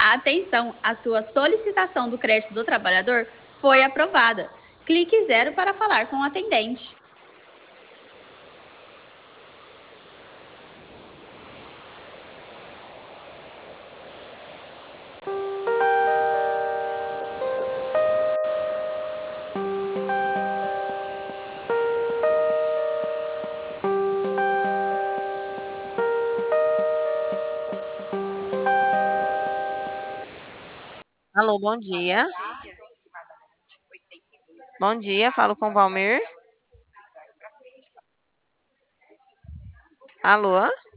Atenção, a sua solicitação do crédito do trabalhador foi aprovada. Clique zero para falar com o atendente. Alô, bom dia. Bom dia, falo com o Valmir. Alô?